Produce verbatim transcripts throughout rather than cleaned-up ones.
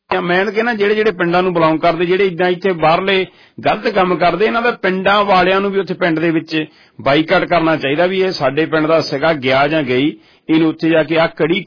मैं कहना ਜਿਹੜੇ ਜਿਹੜੇ ਪਿੰਡਾਂ ਨੂੰ ਬਿਲੋਂਗ ਕਰਦੇ ਜਿਹੜੇ ਇਦਾਂ ਇੱਥੇ ਬਾਹਰਲੇ ਗਲਤ ਕੰਮ ਕਰਦੇ ਇਹਨਾਂ ਦਾ ਪਿੰਡਾਂ ਵਾਲਿਆਂ ਨੂੰ ਵੀ ਉੱਥੇ ਪਿੰਡ ਦੇ ਵਿੱਚ ਬਾਈਕਾਟ ਕਰਨਾ ਚਾਹੀਦਾ ਵੀ ਇਹ ਸਾਡੇ ਪਿੰਡ ਦਾ ਸੀਗਾ ਗਿਆ ਜਾਂ ਗਈ ਇਹਨੂੰ ਉੱਥੇ ਜਾ ਕੇ ਆ ਕੜੀ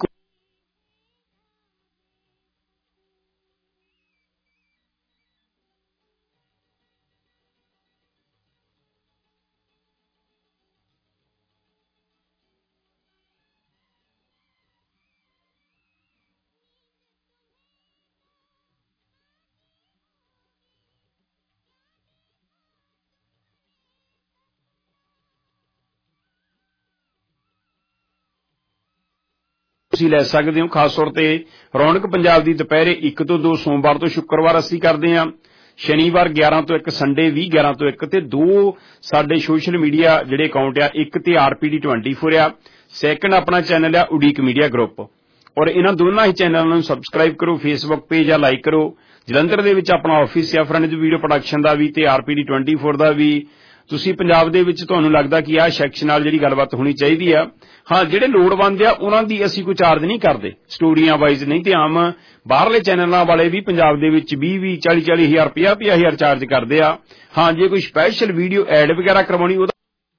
ਤੁਸੀਂ ਲੈ ਸਕਦੇ ਹੋ। ਖਾਸ ਤੌਰ ਤੇ ਰੌਣਕ ਪੰਜਾਬ ਦੀ ਦੁਪਹਿਰੇ ਇੱਕ ਤੋਂ ਦੋ ਸੋਮਵਾਰ ਤੋਂ ਸ਼ੁੱਕਰਵਾਰ ਅਸੀਂ ਕਰਦੇ ਹਾਂ, ਸ਼ਨੀਵਾਰ ਗਿਆਰਾਂ ਤੋਂ ਇੱਕ, ਸੰਡੇ ਵੀਹ ਗਿਆਰਾਂ ਤੋਂ ਇੱਕ, ਤੇ ਦੋ ਸਾਡੇ ਸੋਸ਼ਲ ਮੀਡੀਆ ਜਿਹੜੇ ਅਕਾਊਂਟ ਆ, ਇੱਕ ਤੇ ਆਰਪੀਡੀ ਚੌਬੀ ਆ, ਸੈਕੰਡ ਆਪਣਾ ਚੈਨਲ ਆ ਉਡੀਕ ਮੀਡੀਆ ਗਰੁੱਪ, ਔਰ ਇਹਨਾਂ ਦੋਨਾਂ ਹੀ ਚੈਨਲਾਂ ਨੂੰ ਸਬਸਕ੍ਰਾਈਬ ਕਰੋ। ਫੇਸਬੁੱਕ ਪੇਜ ਆ ਲਾਈਕ ਕਰੋ। ਜਲੰਧਰ ਦੇ ਵਿੱਚ ਆਪਣਾ ਆਫਿਸ ਆ ਫਰੰਟ ਵੀਡੀਓ ਪ੍ਰੋਡਕਸ਼ਨ ਦਾ ਵੀ ਤੇ ਆਰਪੀਡੀ ਚੌਬੀ ਦਾ ਵੀ। ਤੁਸੀਂ ਪੰਜਾਬ ਦੇ ਵਿੱਚ ਤੁਹਾਨੂੰ ਲੱਗਦਾ ਕਿ ਆਹ ਸੈਕਸ਼ਨ ਨਾਲ ਜਿਹੜੀ ਗੱਲਬਾਤ ਹੋਣੀ ਚਾਹੀਦੀ ਆ, ਹਾਂ ਜਿਹੜੇ ਲੋੜਵੰਦ ਆ ਉਹਨਾਂ ਦੀ ਅਸੀਂ ਕੋਈ ਚਾਰਜ ਨਹੀਂ ਕਰਦੇ ਸਟੋਰੀਆਂ ਵਾਈਜ਼, ਨਹੀਂ ਤੇ ਆਮ ਬਾਹਰਲੇ ਚੈਨਲਾਂ ਵਾਲੇ ਵੀ ਪੰਜਾਬ ਦੇ ਵਿੱਚ ਵੀਹ ਵੀਹ ਚਾਲੀ ਚਾਲੀ ਹਜ਼ਾਰ ਪੰਜਾਹ ਪੰਜਾਹ ਹਜ਼ਾਰ ਚਾਰਜ ਕਰਦੇ ਆ। ਹਾਂ ਜੇ ਕੋਈ ਸਪੈਸ਼ਲ ਵੀਡੀਓ ਐਡ ਵਗੈਰਾ ਕਰਵਾਉਣੀ ਉਹਦਾ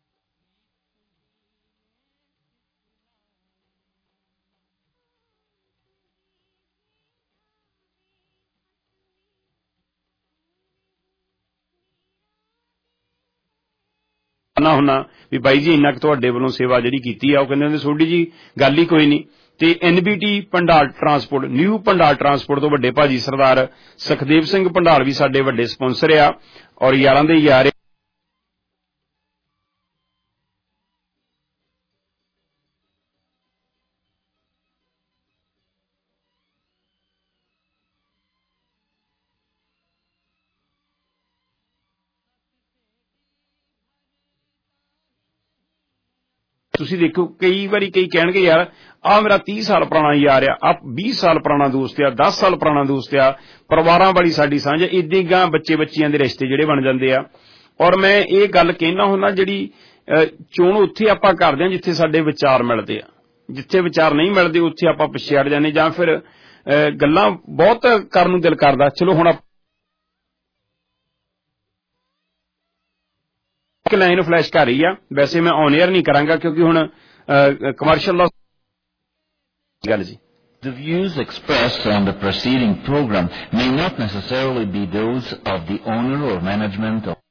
ਨਾ ਹੁੰਨਾ ਵੀ ਬਾਈ ਜੀ ਇੰਨਾ ਕੁ ਤੁਹਾਡੇ ਵੱਲੋਂ ਸੇਵਾ ਜਿਹੜੀ ਕੀਤੀ ਆ। ਉਹ ਕਹਿੰਦੇ ਹੁੰਦੇ ਤੁਹਾਡੀ ਜੀ ਗੱਲ ਹੀ ਕੋਈ ਨਹੀਂ। ਤੇ ਐਨਬੀਟੀ ਭੰਡਾਰ ਟਰਾਂਸਪੋਰਟ, ਨਿਊ ਭੰਡਾਰ ਟਰਾਂਸਪੋਰਟ ਤੋਂ ਵੱਡੇ ਭਾਜੀ ਸਰਦਾਰ ਸੁਖਦੇਵ ਸਿੰਘ ਭੰਡਾਰ ਵੀ ਸਾਡੇ ਵੱਡੇ ਸਪਾਂਸਰ ਆ, ਔਰ ਯਾਰਾਂ ਦੇ ਯਾਰ ਤੁਸੀਂ ਦੇਖੋ ਕਈ ਵਾਰੀ ਕਈ ਕਹਿਣਗੇ ਯਾਰ ਆਹ ਮੇਰਾ ਤੀਹ ਸਾਲ ਪੁਰਾਣਾ ਯਾਰ ਆ, ਆਹ ਵੀਹ ਸਾਲ ਪੁਰਾਣਾ ਦੋਸਤ ਆ, ਦਸ ਸਾਲ ਪੁਰਾਣਾ ਦੋਸਤ ਆ, ਪਰਿਵਾਰਾਂ ਵਾਲੀ ਸਾਡੀ ਸਾਂਝ ਏਦਾਂ ਹੀ ਗਾਂ ਬੱਚੇ ਬੱਚਿਆਂ ਦੇ ਰਿਸ਼ਤੇ ਜਿਹੜੇ ਬਣ ਜਾਂਦੇ ਆ। ਔਰ ਮੈਂ ਇਹ ਗੱਲ ਕਹਿਣਾ ਹੁੰਦਾ ਜਿਹੜੀ ਚੋਣ ਉੱਥੇ ਆਪਾਂ ਕਰਦੇ ਹਾਂ ਜਿੱਥੇ ਸਾਡੇ ਵਿਚਾਰ ਮਿਲਦੇ ਆ, ਜਿੱਥੇ ਵਿਚਾਰ ਨਹੀਂ ਮਿਲਦੇ ਉੱਥੇ ਆਪਾਂ ਪਿੱਛੇ ਹਟ ਜਾਂਦੇ ਜਾਂ ਫਿਰ ਗੱਲਾਂ ਬਹੁਤ ਕਰਨ ਨੂੰ ਦਿਲ ਕਰਦਾ। ਚਲੋ ਹੁਣ ਇੱਕ ਲਾਈਨ ਫਲੈਸ਼ ਕਰ ਰਹੀ ਆ, ਵੈਸੇ ਮੈਂ ਔਨ ਏਅਰ ਨਹੀਂ ਕਰਾਂਗਾ ਕਿਉਂਕਿ ਹੁਣ ਕਮਰਸ਼ੀਅਲ ਦਾ ਗੱਲ ਜੀ। The views expressed on the preceding program may not necessarily be those of the owner or management of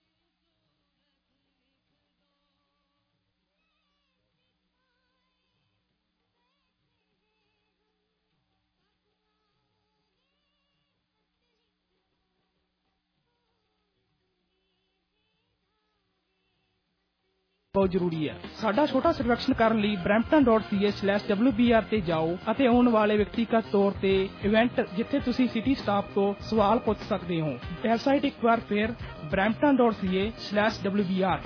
ਬਹੁਤ ਜ਼ਰੂਰੀ ਹੈ। ਸਾਡਾ ਛੋਟਾ ਸਰਵੇਖਣ ਕਰਨ ਲਈ Brampton dot C A slash W B R ਤੇ ਜਾਓ ਅਤੇ ਆਉਣ ਵਾਲੇ ਵਿਅਕਤੀਗਤ ਤੌਰ ਤੇ ਇਵੈਂਟ ਜਿੱਥੇ ਤੁਸੀਂ ਸਿਟੀ ਸਟਾਫ ਤੋਂ ਸਵਾਲ ਪੁੱਛ ਸਕਦੇ ਹੋ। ਵੈਬਸਾਈਟ ਇੱਕ ਵਾਰ ਫਿਰ Brampton dot C A slash W B R.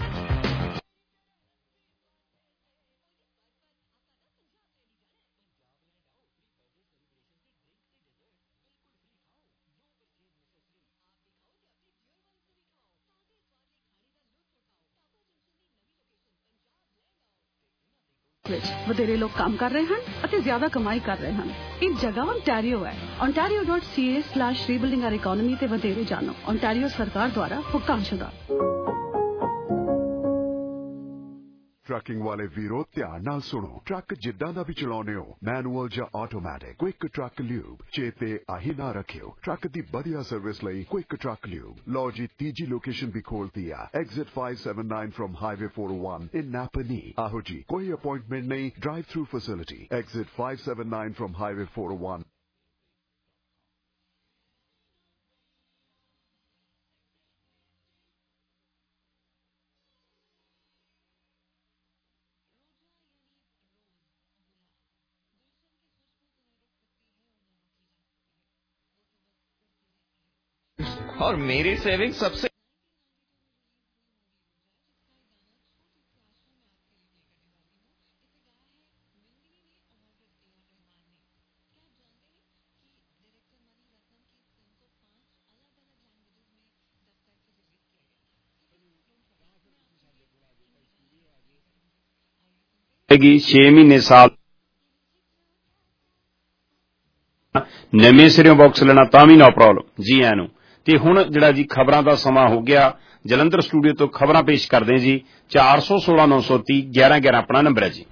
ਵਧੇਰੇ ਲੋਕ ਕੰਮ ਕਰ ਰਹੇ ਹਨ ਅਤੇ ਜ਼ਿਆਦਾ ਕਮਾਈ ਕਰ ਰਹੇ ਹਨ। ਇਹ ਜਗ੍ਹਾ ਓਨਟਾਰੀਓ ਹੈ। ontario dot c a slash rebuilding our economy ਤੇ ਵਧੇਰੇ ਜਾਣੋ। ontario ਸਰਕਾਰ ਦੁਆਰਾ ਭੁਗਤਾਨਸ਼ੁਦਾ। ਟਰੱਕਿੰਗ ਵਾਲੇ ਵੀਰੋ ਧਿਆਨ ਨਾਲ ਸੁਣੋ। ਟਰੱਕ ਜਿੱਦਾਂ ਦਾ ਵੀ ਚਲਾਉਣੇ ਹੋ, ਮੈਨੂਅਲ ਜਾਂ ਆਟੋਮੈਟਿਕ, ਕੁਇਕ ਟਰੱਕ ਲਿਊਬ ਚੇਤੇ ਆਹੀ ਨਾ ਰੱਖਿਓ। ਟਰੱਕ ਦੀ ਵਧੀਆ ਸਰਵਿਸ ਲਈ ਕੁਇਕ ਟਰੱਕ ਲਿਊਬ। ਲਓ ਜੀ ਤੀਜੀ ਲੋਕੇਸ਼ਨ ਵੀ ਖੋਲਤੀ ਆ, exit five seventy-nine from highway four oh one in Napanee. ਆਹੋ ਜੀ ਕੋਈ ਅਪਾਇੰਟਮੈਂਟ ਨਹੀਂ, drive through facility. Exit five seventy-nine from highway four oh one। और मेरी सेविंग सबसे छे महीने साल ਨਵੇਂ ਸਿਰਿਓਂ ਬਾਕਸ ਲੈਣਾ ਤਾਂ ਵੀ ਨੋ ਪ੍ਰੋਬਲਮ ਜੀ ਆਇਆਂ ਨੂੰ। ਤੇ ਹੁਣ ਜਿਹੜਾ ਜੀ ਖਬਰਾਂ ਦਾ ਸਮਾਂ ਹੋ ਗਿਆ, ਜਲੰਧਰ ਸਟੂਡੀਓ ਤੋਂ ਖਬਰਾਂ ਪੇਸ਼ ਕਰਦੇ ਜੀ। ਚਾਰ ਸੌ ਸੋਲਾਂ ਨੌ ਸੌ ਤੀਹ ਗਿਆਰਾਂ ਗਿਆਰਾਂ ਆਪਣਾ ਨੰਬਰ ਹੈ ਜੀ।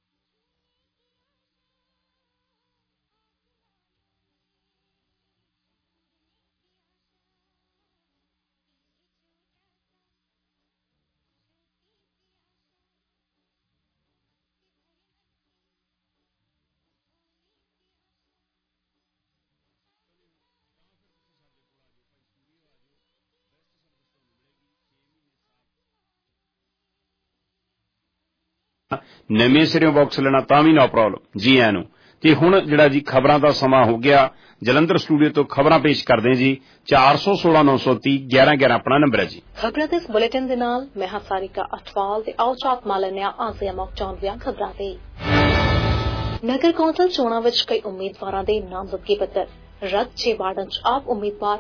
ਨਵੇਂ ਸਿਰਿਓਂ ਬਾਕਸ ਲੈਣਾ ਤਾਂ ਵੀ ਨੋ ਪ੍ਰੋਬਲਮ ਜੀ ਆਇਆਂ ਨੂੰ। ਤੇ ਹੁਣ ਜਿਹੜਾ ਜੀ ਖਬਰਾਂ ਦਾ ਸਮਾਂ ਹੋ ਗਿਆ, ਜਲੰਧਰ ਸਟੂਡੀਓ ਤੋਂ ਖਬਰਾਂ ਪੇਸ਼ ਕਰਦੇ ਜੀ। ਚਾਰ ਸੌ ਸੋਲਾਂ ਨੌ ਸੌ ਤੀਹ ਗਿਆਰਾਂ ਗਿਆਰਾਂ ਆਪਣਾ ਨੰਬਰ ਹੈ ਜੀ। ਖਬਰਾਂ ਦੇ ਇਸ ਬੁਲੇਟਿਨ ਦੇ ਨਾਲ ਮੈਂ ਹਾਂ ਸਾਰਿਕਾ ਅਠਵਾਲ ਤੇ ਆਓ ਚਾਕ ਮਾਲਨਿਆ ਆਸਿਆ ਮੌਕਚੌਂਦ ਦੀਆਂ ਖਬਰਾਂ ਤੇ। ਨਗਰ ਕੌਂਸਲ ਚੋਣਾਂ ਵਿੱਚ ਕਈ ਉਮੀਦਵਾਰਾਂ ਦੇ ਨਾਮਜ਼ਦਗੀ ਪੱਤਰ ਰੱਦ, ਛੇ ਵਾਰਡਾਂ 'ਚ ਆਪ ਉਮੀਦਵਾਰ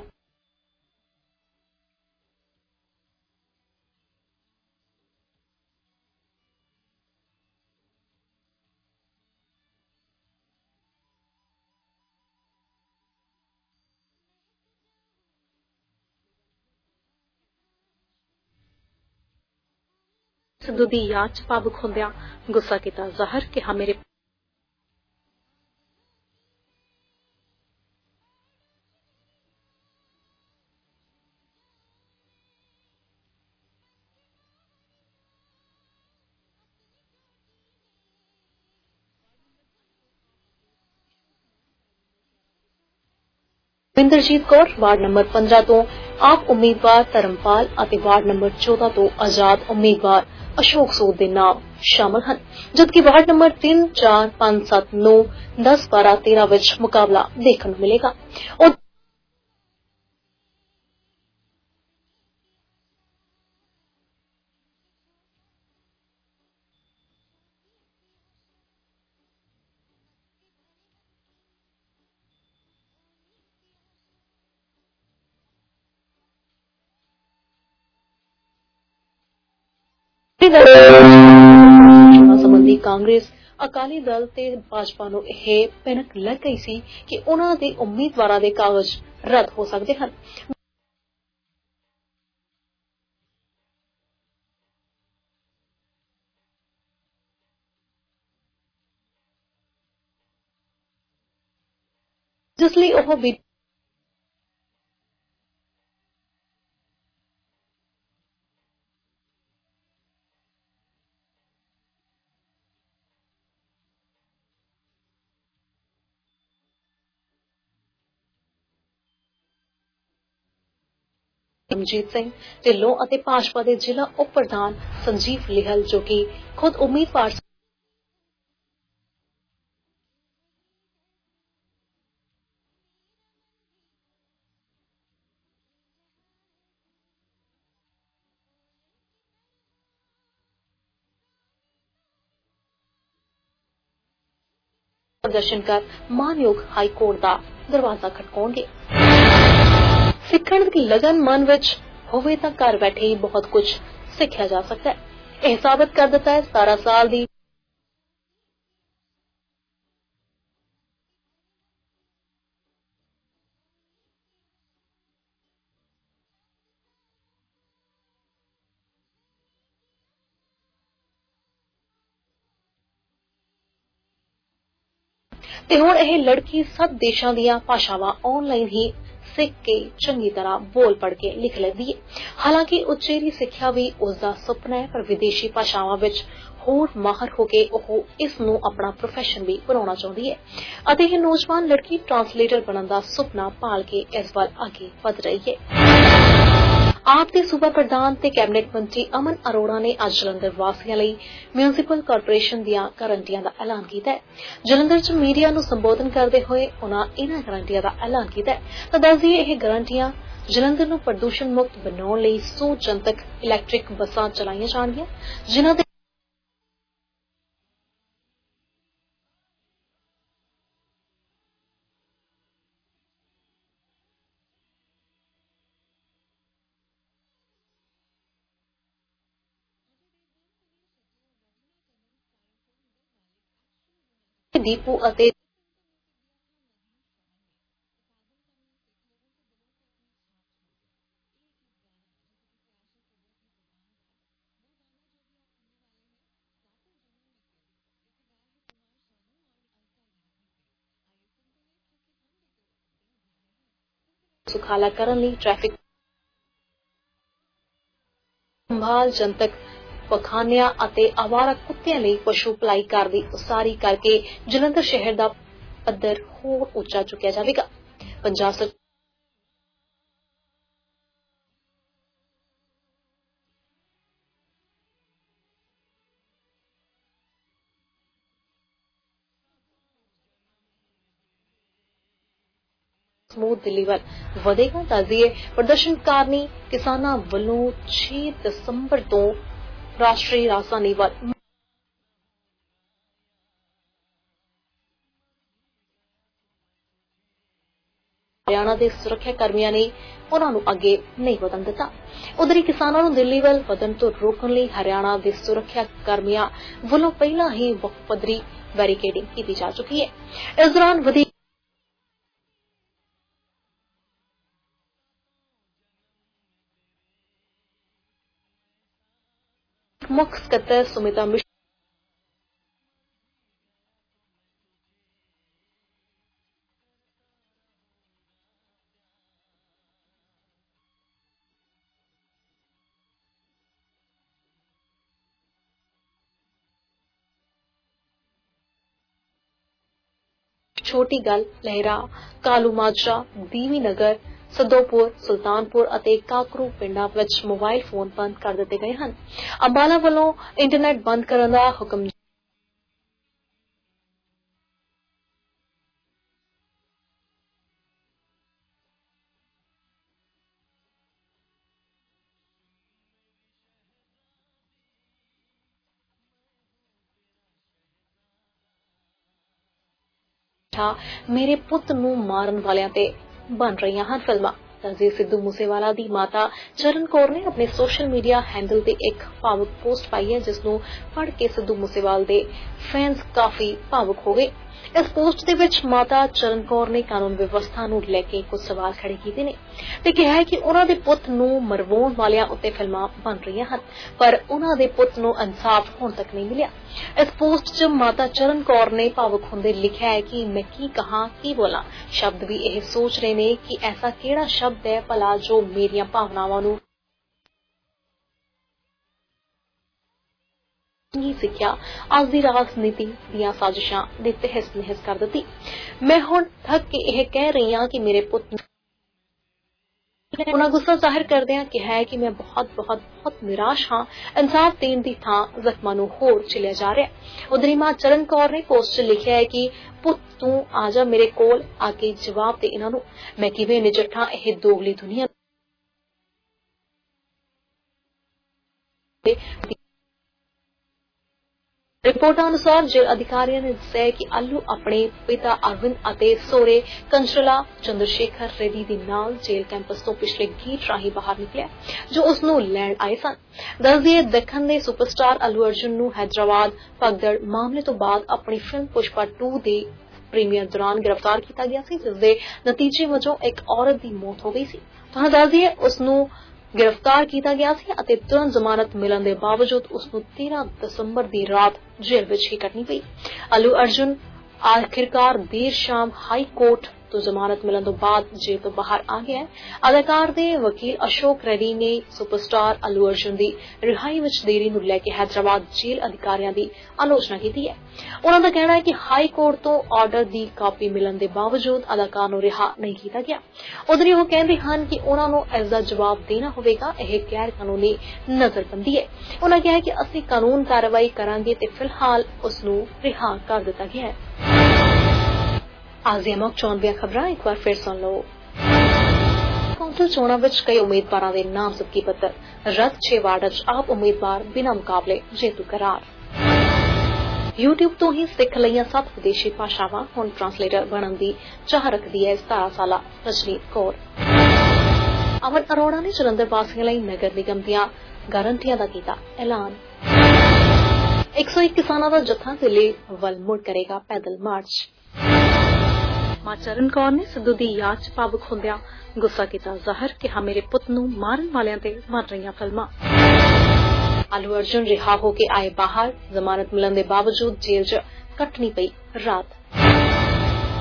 ਸਿੱਧੂ ਦੀ ਯਾਦ 'ਚ ਭਾਵੁਕ ਹੁੰਦਿਆਂ ਗੁੱਸਾ ਕੀਤਾ ਜ਼ਾਹਰ, ਕਿਹਾ ਮੇਰੇ ਇੰਦਰਜੀਤ ਕੌਰ ਵਾਰਡ ਨੰਬਰ ਪੰਦਰਾਂ ਤੋਂ ਆਪ ਉਮੀਦਵਾਰ ਧਰਮਪਾਲ ਅਤੇ ਵਾਰਡ ਨੰਬਰ ਚੌਦਾਂ ਤੋਂ ਆਜ਼ਾਦ ਉਮੀਦਵਾਰ ਅਸ਼ੋਕ ਸੂਦ ਦੇ ਨਾਮ ਸ਼ਾਮਲ ਹਨ, ਜਦਕਿ ਵਾਰਡ ਨੰਬਰ ਤਿੰਨ, ਚਾਰ, ਪੰਜ, ਸੱਤ, ਨੌ, ਦਸ, ਬਾਰਾਂ, ਤੇਰਾਂ ਵਿੱਚ ਮੁਕਾਬਲਾ ਦੇਖਣ ਨੂੰ ਮਿਲੇਗਾ। ਚੋਣਾਂ ਸੰਬੰਧੀ ਕਾਂਗਰਸ, ਅਕਾਲੀ ਦਲ ਤੇ ਭਾਜਪਾ ਨੂੰ ਇਹ ਭਿਣਕ ਲੱਗ ਗਈ ਸੀ ਕਿ ਉਨ੍ਹਾਂ ਦੇ ਉਮੀਦਵਾਰਾਂ ਦੇ ਕਾਗਜ਼ ਰੱਦ ਹੋ ਸਕਦੇ ਹਨ। ਜਿਸ ਲਈ ਉਹ ਵੀ ਰਣਜੀਤ ਸਿੰਘ ਢਿੱਲੋਂ ਅਤੇ ਭਾਜਪਾ ਦੇ ਜ਼ਿਲ੍ਹਾ ਉਪ ਪ੍ਰਧਾਨ ਸੰਜੀਵ ਲਿਹਲ, ਜੋ ਕਿ ਖੁਦ ਉਮੀਦਵਾਰ ਪ੍ਰਦਰਸ਼ਨ ਕਰ ਮਾਨਯੋਗ ਹਾਈ ਕੋਰਟ ਦਾ ਦਰਵਾਜ਼ਾ ਖਟਕਾਉਣਗੇ। ਸਿੱਖਣ ਦੀ ਲਗਨ ਮਨ ਵਿੱਚ ਹੋਵੇ ਤਾਂ ਘਰ ਬੈਠੇ ਹੀ ਬਹੁਤ ਕੁਝ ਸਿੱਖਿਆ ਜਾ ਸਕਦਾ ਹੈ। ਇਹ ਸਾਬਤ ਕਰ ਦਿੱਤਾ ਹੈ ਸਤਾਰਾਂ ਸਾਲ ਦੀ ਤੇ ਹੁਣ ਇਹ ਲੜਕੀ ਸੱਤ ਦੇਸ਼ਾਂ ਦੀਆਂ ਭਾਸ਼ਾਵਾਂ ਆਨਲਾਈਨ ਹੀ ਸਿੱਖ ਕੇ ਚੰਗੀ ਤਰ੍ਹਾਂ ਬੋਲ ਪੜ ਕੇ ਲਿਖ ਲੈਂਦੀ ਹੈ। ਹਾਲਾਂਕਿ ਉਚੇਰੀ ਸਿੱਖਿਆ ਵੀ ਉਸ ਦਾ ਸੁਪਨਾ ਹੈ, ਪਰ ਵਿਦੇਸ਼ੀ ਭਾਸ਼ਾਵਾਂ ਵਿੱਚ ਹੋਰ ਮਾਹਰ ਹੋ ਕੇ ਉਹ ਇਸ ਨੂੰ ਆਪਣਾ ਪ੍ਰੋਫੈਸ਼ਨ ਵੀ ਬਣਾਉਣਾ ਚਾਹੁੰਦੀ ਹੈ ਅਤੇ ਇਹ ਨੌਜਵਾਨ ਲੜਕੀ ਟਰਾਂਸਲੇਟਰ ਬਣਨ ਦਾ ਸੁਪਨਾ ਪਾਲ ਕੇ ਇਸ ਵੱਲ ਅੱਗੇ ਵਧ ਰਹੀ ਹੈ। ਆਪ ਦੇ ਸੂਬਾ ਪ੍ਰਧਾਨ ਤੇ ਕੈਬਨਿਟ ਮੰਤਰੀ ਅਮਨ ਅਰੋੜਾ ਨੇ ਅੱਜ ਜਲੰਧਰ ਵਾਸੀਆਂ ਲਈ ਮਿਊਨਿਸਪਲ ਕਾਰਪੋਰੇਸ਼ਨ ਦੀਆਂ ਗਰੰਟੀਆਂ ਦਾ ਐਲਾਨ ਕੀਤਾ ਹੈ। ਜਲੰਧਰ 'ਚ ਮੀਡੀਆ ਨੂੰ ਸੰਬੋਧਨ ਕਰਦੇ ਹੋਏ ਉਨ੍ਹਾਂ ਇਹਨਾਂ ਗਰੰਟੀਆਂ ਦਾ ਐਲਾਨ ਕੀਤਾ ਹੈ। ਤਾਂ ਦੱਸ ਦਈਏ ਇਹ ਗਰੰਟੀਆਂ ਜਲੰਧਰ ਨੂੰ ਪ੍ਰਦੂਸ਼ਣ ਮੁਕਤ ਬਣਾਉਣ ਲਈ ਸੌ ਜਨਤਕ ਇਲੈਕਟ੍ਰਿਕ ਬੱਸਾਂ ਚਲਾਈਆਂ ਜਾਣਗੀਆਂ, ਜਿਨ੍ਹਾਂ ਦੇ ਡੀਪੂ ਅਤੇ ਸੁਖਾਲਾ ਕਰਨ ਲਈ ਟ੍ਰੈਫਿਕ ਸੰਭਾਲ, ਜਨਤਕ ਪਖਾਨਿਆਂ ਅਤੇ ਆਵਾਰਾ ਕੁੱਤਿਆਂ ਲਈ ਪਸ਼ੂ ਭਲਾਈ ਘਰ ਦੀ ਉਸਾਰੀ ਕਰਕੇ ਜਲੰਧਰ ਸ਼ਹਿਰ ਦਾ ਪੱਧਰ ਹੋਰ ਉੱਚਾ ਚੁੱਕਿਆ ਜਾਵੇਗਾ। ਪੰਜਾਬ ਸਰਕਾਰ ਸਮੂਹ ਦਿੱਲੀ ਵੱਲ ਵਧੇਗਾ। ਦੱਸਦੀਏ ਪ੍ਰਦਰਸ਼ਨਕਾਰੀ ਕਿਸਾਨਾਂ ਵੱਲੋਂ ਛੇ ਦਸੰਬਰ ਤੋਂ ਰਾਸ਼ਟਰੀ ਰਾਜਧਾਨੀ ਵੱਲ ਹਰਿਆਣਾ ਦੇ ਸੁਰੱਖਿਆ ਕਰਮੀਆਂ ਨੇ ਉਹਨਾਂ ਨੂੰ ਅੱਗੇ ਨਹੀਂ ਵਧਣ ਦਿੱਤਾ। ਉਧਰ ਕਿਸਾਨਾਂ ਨੂੰ ਦਿੱਲੀ ਵੱਲ ਵਧਣ ਤੋਂ ਰੋਕਣ ਲਈ ਹਰਿਆਣਾ ਦੇ ਸੁਰੱਖਿਆ ਕਰਮੀਆਂ ਵੱਲੋਂ ਪਹਿਲਾਂ ਹੀ ਵਕਤ ਪੱਧਰੀ ਬੈਰੀਕੇਡਿੰਗ ਕੀਤੀ ਜਾ ਚੁੱਕੀ ਹੈ। ਇਸ ਦੌਰਾਨ ਵਧੀ ਮੁੱਖ ਸਕੱਤਰ ਸੁਮਿਤਾ ਮਿਸ਼ਰ ਛੋਟੀ ਗੱਲ, ਲਹਿਰਾ, ਕਾਲੂ ਮਾਜਰਾ, ਦੀਵੀ ਨਗਰ, ਸਦੋਪੁਰ, ਸੁਲਤਾਨਪੁਰ ਅਤੇ ਕਾਕਰੂ ਪਿੰਡਾਂ ਵਿੱਚ ਮੋਬਾਈਲ ਫੋਨ ਬੰਦ ਕਰ ਦਿੱਤੇ ਗਏ ਹਨ। ਅੰਬਾਲਾ ਵੱਲੋਂ ਇੰਟਰਨੈਟ ਬੰਦ ਕਰਨ ਦਾ ਹੁਕਮ ਮੇਰੇ ਪੁੱਤ ਨੂੰ ਮਾਰਨ ਵਾਲਿਆਂ ਤੇ ਬਣ ਰਹੀਆਂ ਹਨ ਫਿਲਮਾਂ। ਤਨਜ਼ੀਰ ਸਿੱਧੂ ਮੂਸੇਵਾਲਾ ਦੀ ਮਾਤਾ ਚਰਨ ਕੌਰ ਨੇ ਆਪਣੇ ਸੋਸ਼ਲ ਮੀਡੀਆ ਹੈਂਡਲ ਤੇ ਇੱਕ ਭਾਵੁਕ ਪੋਸਟ ਪਾਈ ਹੈ, ਜਿਸ ਨੂੰ ਪੜ੍ਹ ਕੇ ਸਿੱਧੂ ਮੂਸੇਵਾਲ ਦੇ ਫੈਨਸ ਕਾਫੀ ਭਾਵੁਕ ਹੋ ਗਏ। ਇਸ ਪੋਸਟ ਦੇ ਵਿੱਚ ਮਾਤਾ ਚਰਨ ਕੌਰ ਨੇ ਕਾਨੂੰਨ ਵਿਵਸਥਾ ਨੂੰ ਲੈ ਕੇ ਕੁਝ ਸਵਾਲ ਖੜੇ ਕੀਤੇ ਨੇ ਤੇ ਕਿਹਾ ਹੈ ਕਿ ਉਹਨਾਂ ਦੇ ਪੁੱਤ ਨੂੰ ਮਰਵਾਉਣ ਵਾਲਿਆਂ ਉੱਤੇ ਫਿਲਮਾਂ ਬਣ ਰਹੀਆਂ ਹਨ, ਪਰ ਉਹਨਾਂ ਦੇ ਪੁੱਤ ਨੂੰ ਇਨਸਾਫ ਹੁਣ ਤੱਕ ਨਹੀਂ ਮਿਲਿਆ। ਇਸ ਪੋਸਟ 'ਚ ਮਾਤਾ ਚਰਨ ਕੌਰ ਨੇ ਭਾਵੁਕ ਹੁੰਦੇ ਲਿਖਿਆ ਹੈ ਕਿ ਮੈਂ ਕੀ ਕਹਾਂ, ਕੀ ਬੋਲਾਂ। ਸ਼ਬਦ ਵੀ ਇਹ ਸੋਚ ਰਹੇ ਨੇ ਕਿ ਐਸਾ ਕਿਹੜਾ ਸ਼ਬਦ ਹੈ ਭਲਾ ਜੋ ਮੇਰੀਆਂ ਭਾਵਨਾਵਾਂ ਨੂੰ ਸਿੱਖਿਆ ਅੱਜ ਦੀ ਰਾਜਨੀਤੀ ਦੀਆਂ ਸਾਜ਼ਿਸ਼ਾਂ ਦੇ ਤਹਿਸ ਨਹਿਸ ਕਰ ਦਿੱਤੀ। ਮੈਂ ਹੁਣ ਥੱਕ ਕੇ ਇਹ ਕਹਿ ਰਹੀ ਹਾਂ ਕਿ ਮੇਰੇ ਪੁੱਤ ਉਹਨਾਂ ਗੁੱਸਾ ਜ਼ਾਹਿਰ ਕਰਦਿਆਂ ਕਿਹਾ ਹੈ ਕਿ ਮੈਂ ਬਹੁਤ ਬਹੁਤ ਬਹੁਤ ਨਿਰਾਸ਼ ਹਾਂ। ਇਨਸਾਫ ਦੇਣ ਦੀ ਥਾਂ ਜ਼ਖਮਾਂ ਨੂੰ ਹੋਰ ਚਲਿਆ ਜਾ ਰਿਹਾ। ਉਧਰ ਮਾਂ ਚਰਨ ਕੌਰ ਨੇ ਪੋਸਟ 'ਚ ਲਿਖਿਆ ਹੈ ਕਿ ਪੁੱਤ ਤੂੰ ਆ ਜਾ ਮੇਰੇ ਕੋਲ, ਆ ਕੇ ਜਵਾਬ ਦੇ ਇਹਨਾਂ ਨੂੰ। ਮੈਂ ਕਿਵੇਂ ਨਿਜੱਠਾਂ ਇਹ ਦੋਗਲੀ ਦੁਨੀਆ। ਰਿਪੋਰਟਾਂ ਅਨੁਸਾਰ ਜੇਲ੍ਹ ਅਧਿਕਾਰੀਆਂ ਨੇ ਦੱਸਿਆ ਕਿ ਅੱਲੂ ਆਪਣੇ ਪਿਤਾ ਅਰਵਿੰਦ ਅਤੇ ਸਹੁਰੇ ਕੰਚਲਾ ਚੰਦਰਸ਼ੇਖਰ ਰੈਡੀ ਦੇ ਨਾਲ ਜੇਲ੍ਹ ਕੈਂਪਸ ਤੋਂ ਪਿਛਲੇ ਗੇਟ ਰਾਹੀਂ ਬਾਹਰ ਨਿਕਲਿਆ, ਜੋ ਉਸ ਨੂੰ ਲੈਣ ਆਏ ਸਨ। ਦੱਸਦੀਏ ਦੱਖਣ ਦੇ ਸੁਪਰਸਟਾਰ ਅੱਲੂ ਅਰਜੁਨ ਨੂੰ ਹੈਦਰਾਬਾਦ ਭਗਦੜ ਮਾਮਲੇ ਤੋਂ ਬਾਅਦ ਆਪਣੀ ਫਿਲਮ ਪੁਸ਼ਪਾ ਟੂ ਦੇ ਪ੍ਰੀਮੀਅਰ ਦੌਰਾਨ ਗ੍ਰਿਫਤਾਰ ਕੀਤਾ ਗਿਆ ਸੀ, ਜਿਸ ਦੇ ਨਤੀਜੇ ਵਜੋਂ ਇੱਕ ਔਰਤ ਦੀ ਮੌਤ ਹੋ ਗਈ ਸੀ। ਤੁਹਾਨੂੰ ਦੱਸ ਦਈਏ ਉਸ ਨੂੰ गिरफ्तार किया गया सी ਅਤੇ तुरंत जमानत मिलन के बावजूद उसनू तेरह दसंबर की रात जेल विच ही कटनी पई। अल्लू अर्जुन आखिरकार देर शाम हाई कोर्ट तो जमानत मिलन तो बाद जेल तो बाहर आ गया है। अदाकार दे वकील अशोक रेड्डी ने सुपरस्टार अल्लू अर्जुन की रिहाई विच देरी नूं लैके हैदराबाद जेल अधिकारियों की आलोचना की है। उन्हों का कहना है कि हाई कोर्ट तो ऑर्डर की कापी मिलन के बावजूद अदाकार नूं रिहा नहीं किया गया। उधर वो कहते हैं कि उन्होंने इसका जवाब देना होगा, यह गैर कानूनी नजरबंदी है। उन्होंने कहा कि असीं कानून कार्रवाई करांगे ते फिलहाल उसनूं रिहा कर दिता गया है। आज ਦੀਆਂ ਮੁੱਖ ਚੋਣ ਦੀਆਂ ਖਬਰਾਂ ਇੱਕ ਵਾਰ ਫਿਰ ਸੁਣ ਲਓ। ਕੌਂਸਲ ਚੋਣਾਂ ਵਿੱਚ ਕਈ ਉਮੀਦਵਾਰਾਂ ਦੇ ਨਾਮਜ਼ਦਗੀ ਪੱਤਰ ਰੱਦ। ਛੇ ਵਾਰਡਾਂ 'ਚ ਆਪ ਉਮੀਦਵਾਰ ਬਿਨਾਂ ਮੁਕਾਬਲੇ ਜੇਤੂ ਕਰਾਰ। YouTube ਤੋਂ ਹੀ ਸਿੱਖ ਲਈਆਂ ਸੱਤ ਵਿਦੇਸ਼ੀ ਭਾਸ਼ਾਵਾਂ, ਹੁਣ ਟਰਾਂਸਲੇਟਰ ਬਣਨ ਦੀ ਚਾਹ ਰੱਖਦੀ ਹੈ ਸਤਾਰਾਂ ਸਾਲਾ ਰਜਨੀਤ ਕੌਰ। ਅਮਨ ਅਰੋੜਾ ਨੇ ਜਲੰਧਰ ਵਾਸੀਆਂ ਲਈ ਨਗਰ ਨਿਗਮ ਦੀਆਂ ਗਾਰੰਟੀਆਂ ਦਾ ਕੀਤਾ ਐਲਾਨ। ਇੱਕ ਸੌ ਇੱਕ ਕਿਸਾਨਾਂ ਦਾ ਜੱਥਾ ਦਿੱਲੀ ਵੱਲ ਮੁੜ ਕਰੇਗਾ ਪੈਦਲ ਮਾਰਚ। ਮਾਂ ਚਰਨ ਕੌਰ ਨੇ ਸਿੱਧੂ ਦੀ ਯਾਦ 'ਚ ਭਾਵੁਕ ਹੁੰਦਿਆਂ ਗੁੱਸਾ ਕੀਤਾ ਜ਼ਾਹਰ ਕਿ ਹਾਂ ਮੇਰੇ ਪੁੱਤ ਨੂੰ ਮਾਰਨ ਵਾਲਿਆਂ ਤੇ ਬਣ ਰਹੀਆਂ ਫਿਲਮਾਂ। ਅੱਲੂ ਅਰਜੁਨ ਰਿਹਾ ਹੋ ਕੇ ਆਏ ਬਾਹਰ, ਜ਼ਮਾਨਤ ਮਿਲਣ ਦੇ ਬਾਵਜੂਦ ਜੇਲ੍ਹ 'ਚ ਕੱਟਣੀ ਪਈ ਰਾਤ।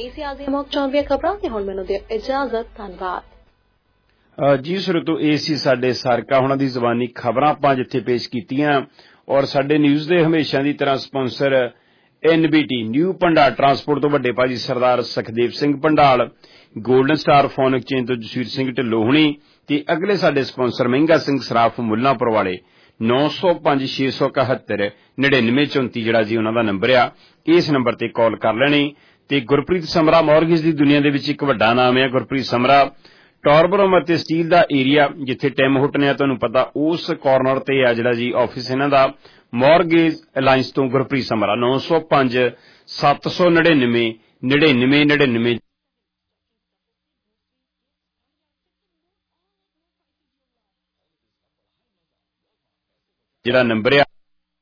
ਇਹ ਸੀ ਅੱਜ ਦੀਆਂ ਮੁੱਖ ਚੌਂਵੀਆਂ ਖਬਰਾਂ ਤੇ ਹੁਣ ਮੈਨੂੰ ਦਿਓ ਇਜਾਜ਼ਤ। ਧੰਨਵਾਦ ਜੀ ਸਰੋਤੋ, ਇਹ ਸੀ ਸਾਡੇ ਸਾਰਕਾ ਹੁਣਾਂ ਦੀ ਜ਼ਬਾਨੀ ਖਬਰਾਂ ਆਪਾਂ ਜਿੱਥੇ ਪੇਸ਼ ਕੀਤੀਆਂ। ਔਰ ਸਾਡੇ ਨਿਊਜ਼ ਦੇ ਹਮੇਸ਼ਾ ਦੀ ਤਰ੍ਹਾਂ sponsor N B T new Bhandar transport ਤੋਂ ਵੱਡੇ ਭਾਜੀ Sardar Sukhdev Singh Bhandal, golden star phone exchange ਤੋਂ ਜਸਵੀਰ ਸਿੰਘ ਢਿੱਲੋਂ ਹੁਣੀ ਤੇ ਅਗਲੇ ਸਾਡੇ ਸਪਾਂਸਰ ਮਹਿੰਗਾ ਸਿੰਘ ਸਰਾਫ ਮੁੱਲਾਂਪੁਰ ਵਾਲੇ। ਨੌ ਸੌ ਪੰਜ ਛੇ ਸੌ ਇਕਹੱਤਰ ਨੜਿਨਵੇਂ ਚੌਂਤੀ ਜਿਹੜਾ ਜੀ ਉਹਨਾਂ ਦਾ ਨੰਬਰ ਆ, ਇਸ ਨੰਬਰ ਤੇ ਕਾਲ ਕਰ ਲੈਣੀ। ਤੇ ਗੁਰਪ੍ਰੀਤ ਸਮਰਾ ਮੌਰਗੇਜ ਦੀ ਦੁਨੀਆ ਦੇ ਵਿੱਚ ਇੱਕ ਵੱਡਾ ਨਾਮ ਹੈ ਗੁਰਪ੍ਰੀਤ ਸਮਰਾ। ਟੌਰਬਰੋਮ ਅਤੇ ਸਟੀਲ ਦਾ ਏਰੀਆ ਜਿੱਥੇ ਟਿਮ ਹੁੱਟਨ ਆ, ਤੁਹਾਨੂੰ ਪਤਾ ਉਸ ਕਾਰਨਰ ਤੇ ਆ ਜਿਹੜਾ ਜੀ ਆਫਿਸ ਇਹਨਾਂ ਦਾ। ਮੌਰਗੇਜ ਅਲਾਇੰਸ ਤੋਂ ਗੁਰਪ੍ਰੀਤ ਸਮਰਾ ਨੌ ਸੌ ਪੰਜ ਸੱਤ ਸੌ ਨੜਿਨਵੇਂ ਨੜਿਨਵੇਂ ਨੜਿਨਵੇਂ ਜਿਹੜਾ ਨੰਬਰ ਆ।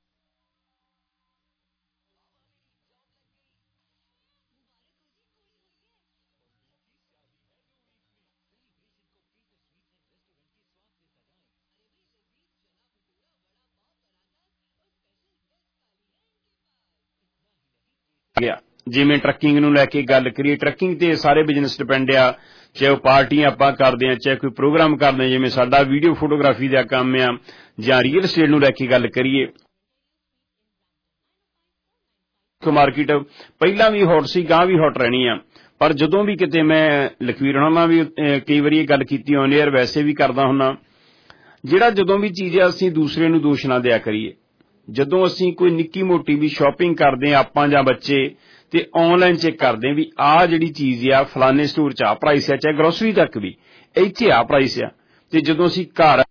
ਜਿਵੇਂ ਟਰੱਕਿੰਗ ਨੂੰ ਲੈ ਕੇ ਗੱਲ ਕਰੀਏ, ਟਰੱਕਿੰਗ ਤੇ ਸਾਰੇ ਬਿਜ਼ਨਸ ਡਿਪੈਂਡ ਆ, ਚਾਹੇ ਉਹ ਪਾਰਟੀਆਂ ਆਪਾਂ ਕਰਦੇ ਹਾਂ, ਚਾਹੇ ਕੋਈ ਪ੍ਰੋਗਰਾਮ ਕਰਦੇ ਹਾਂ, ਜਿਵੇਂ ਸਾਡਾ ਵੀਡੀਓ ਫੋਟੋਗ੍ਰਾਫੀ ਦਾ ਕੰਮ ਆ, ਜਾਂ ਰੀਅਲ estate ਨੂੰ ਲੈ ਕੇ ਗੱਲ ਕਰੀਏ। ਮਾਰਕੀਟ ਪਹਿਲਾਂ ਵੀ ਹੌਟ ਸੀ, ਗਾਂ ਵੀ ਹੌਟ ਰਹਿਣੀ ਆ। ਪਰ ਜਦੋਂ ਵੀ ਕਿਤੇ ਮੈਂ ਲਖਵੀਰ ਹੋਣਾ ਨਾਲ ਵੀ ਕਈ ਵਾਰੀ ਇਹ ਗੱਲ ਕੀਤੀ ਔਨ ਏਅਰ, ਵੈਸੇ ਵੀ ਕਰਦਾ ਹੁੰਨਾ, ਜਿਹੜਾ ਜਦੋਂ ਵੀ ਚੀਜ਼ ਆ ਅਸੀਂ ਦੂਸਰੇ ਨੂੰ ਦੋਸ਼ ਨਾ ਦਿਆ ਕਰੀਏ। ਜਦੋਂ ਅਸੀਂ ਕੋਈ ਨਿੱਕੀ ਮੋਟੀ ਵੀ ਸ਼ਾਪਿੰਗ ਕਰਦੇ ਹਾਂ ਆਪਾਂ ਜਾਂ ਬੱਚੇ, ਤੇ ਆਨਲਾਈਨ ਚੈੱਕ ਕਰਦੇ ਵੀ ਆਹ ਜਿਹੜੀ ਚੀਜ਼ ਆ ਫਲਾਣੇ ਸਟੋਰ 'ਚ ਆ ਪ੍ਰਾਈਸ ਆ, ਚਾਹੇ ਗਰੋਸਰੀ ਤੱਕ ਵੀ ਇੱਥੇ ਆ ਪ੍ਰਾਈਸ ਆ। ਤੇ ਜਦੋਂ ਅਸੀਂ ਘਰ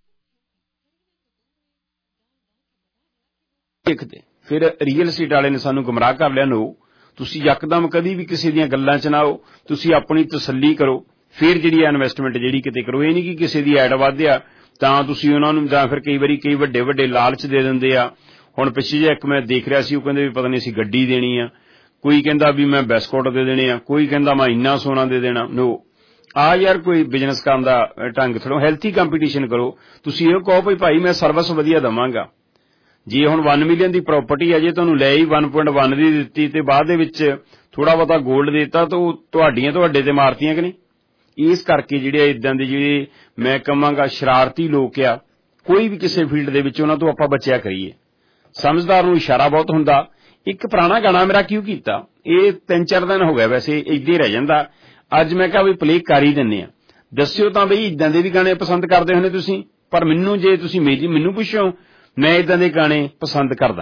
ਦੇਖਦੇ ਫਿਰ ਰੀਅਲ estate ਵਾਲੇ ਨੇ ਸਾਨੂੰ ਗੁੰਮਰਾਹ ਕਰ ਲਿਆ। ਨੋ, ਤੁਸੀਂ ਯਕਦਮ ਕਦੀ ਵੀ ਕਿਸੇ ਦੀਆਂ ਗੱਲਾਂ 'ਚ ਨਾ ਆਓ, ਤੁਸੀਂ ਆਪਣੀ ਤਸੱਲੀ ਕਰੋ, ਫਿਰ ਜਿਹੜੀ ਇਨਵੈਸਟਮੈਂਟ ਜਿਹੜੀ ਕਿਤੇ ਕਰੋ। ਇਹ ਨਹੀਂ ਕਿ ਕਿਸੇ ਦੀ ਐਡ ਵਧਿਆ ਤਾਂ ਤੁਸੀਂ ਉਹਨਾਂ ਨੂੰ, ਜਾਂ ਫਿਰ ਕਈ ਵਾਰੀ ਕਈ ਵੱਡੇ ਵੱਡੇ ਲਾਲਚ ਦੇ ਦਿੰਦੇ ਆ। ਹੁਣ ਪਿੱਛੇ ਜਿਹੇ ਇੱਕ ਮੈਂ ਦੇਖ ਰਿਹਾ ਸੀ, ਉਹ ਕਹਿੰਦੇ ਵੀ ਪਤਾ ਨਹੀਂ ਅਸੀਂ ਗੱਡੀ ਦੇਣੀ ਆ, ਕੋਈ ਕਹਿੰਦਾ ਵੀ ਮੈਂ ਬਿਸਕੁਟ ਦੇ ਦੇਣੇ ਆ, ਕੋਈ ਕਹਿੰਦਾ ਮੈਂ ਇੰਨਾ ਸੋਨਾ ਦੇ ਦੇਣਾ। ਨੋ, ਆ ਯਾਰ ਕੋਈ ਬਿਜ਼ਨਸ ਕਰਨ ਦਾ ਢੰਗ ਥੋੜ੍ਹਾ, ਹੈਲਥੀ ਕੰਪੀਟੀਸ਼ਨ ਕਰੋ। ਤੁਸੀਂ ਇਹ ਕਹੋ ਵੀ ਭਾਈ ਮੈਂ ਸਰਵਿਸ ਵਧੀਆ ਦੇਵਾਂਗਾ। ਜੇ ਹੁਣ ਇੱਕ ਮਿਲੀਅਨ ਦੀ ਪ੍ਰਾਪਰਟੀ ਹੈ, ਜੇ ਤੁਹਾਨੂੰ ਲੈ ਹੀ ਇੱਕ ਪੁਆਇੰਟ ਇੱਕ ਦੀ ਦਿੱਤੀ ਤੇ ਬਾਅਦ ਦੇ ਵਿੱਚ ਥੋੜਾ ਬਹੁਤਾ ਗੋਲਡ ਦੇਤਾ, ਤਾਂ ਉਹ ਤੁਹਾਡੀਆਂ ਤੁਹਾਡੇ ਤੇ ਮਾਰਤੀਆਂ ਕਿ ਨਹੀਂ। ਇਸ ਕਰਕੇ ਜਿਹੜੇ ਇਦਾਂ ਦੇ ਜਿਹੜੇ ਮੈਂ ਕਹਾਂਗਾ ਸ਼ਰਾਰਤੀ ਲੋਕ ਆ, ਕੋਈ ਵੀ ਕਿਸੇ ਫੀਲਡ ਦੇ ਵਿੱਚ, ਉਹਨਾਂ ਤੋਂ ਆਪਾਂ ਬਚਿਆ ਕਰੀਏ। ਸਮਝਦਾਰ ਨੂੰ ਇਸ਼ਾਰਾ ਬਹੁਤ ਹੁੰਦਾ। ਇੱਕ ਪੁਰਾਣਾ ਗਾਣਾ ਮੇਰਾ ਕਿਉਂ ਕੀਤਾ, ਇਹ ਤਿੰਨ ਚਾਰ ਦਿਨ ਹੋ ਗਿਆ, ਵੈਸੇ ਏਦਾਂ ਹੀ ਰਹਿ ਜਾਂਦਾ। ਅੱਜ ਮੈਂ ਕਿਹਾ ਵੀ ਪਲੇ ਕਰ ਹੀ ਦਿੰਦੇ ਆ। ਦੱਸਿਓ ਤਾਂ ਬਈ ਇਦਾਂ ਦੇ ਵੀ ਗਾਣੇ ਪਸੰਦ ਕਰਦੇ ਹੁੰਦੇ ਤੁਸੀਂ, ਪਰ ਮੈਨੂੰ ਜੇ ਤੁਸੀਂ ਮੇਰੀ ਮੈਨੂੰ ਪੁੱਛੋ, ਮੈਂ ਇਦਾਂ ਦੇ ਗਾਣੇ ਪਸੰਦ ਕਰਦਾ।